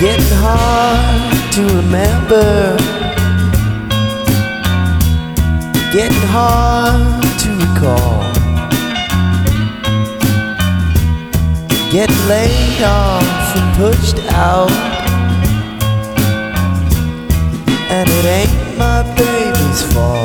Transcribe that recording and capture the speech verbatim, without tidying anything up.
Getting hard to remember, getting hard to recall, getting laid off and pushed out, and it ain't my baby's fault.